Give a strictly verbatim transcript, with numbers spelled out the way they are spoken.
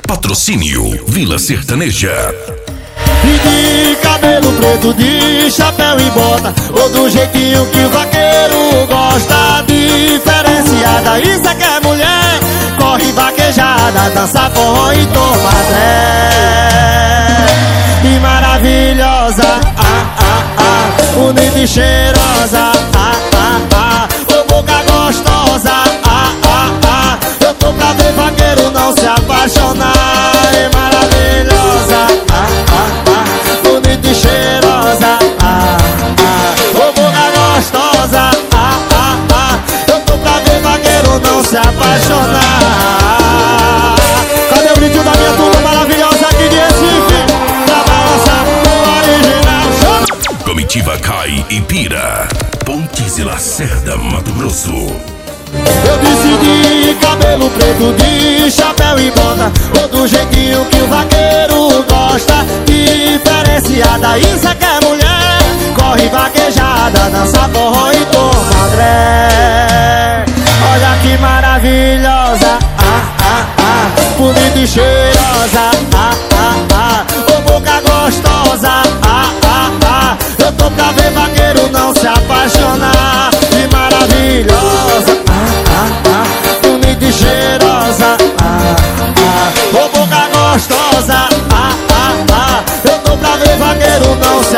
Patrocínio Vila Sertaneja. E de cabelo preto, de chapéu e bota, ou do jeitinho que o vaqueiro gosta. Diferenciada, isso é que é mulher. Corre vaquejada, dança forró e toma tré. E maravilhosa, ah, ah, ah, bonita e cheirosa, ah, ah, ah, ô boca gostosa, ah, ah, ah. Eu tô pra ver vaqueiro não se apaixonar. E maravilhosa, ah, ah, ah, bonita e cheirosa, ah, ah, ô boca gostosa, ah, ah, ah. Eu tô pra ver vaqueiro não se apaixonar. Cadê o grito da minha turma maravilhosa aqui de Recife? Pra balançar o original. Comitiva Cai e Pira, Pontes e Lacerda, Mato Grosso. Eu decidi cabelo preto, de chapéu e bota, ou do jeitinho que o vaqueiro gosta. Diferenciada, isso é que é mulher. Corre vaquejada, dança forró e toma dré. Olha que maravilhosa, ah, ah, ah, bonita e cheirosa, ah, ah, ah, ô boca gostosa, ah, ah, ah. Eu tô pra ver vaqueiro não se apaixonar. Que maravilhosa, bonita e cheirosa, ah, ah, ô boca gostosa, ah, ah, ah. Eu tô pra ver vaqueiro não se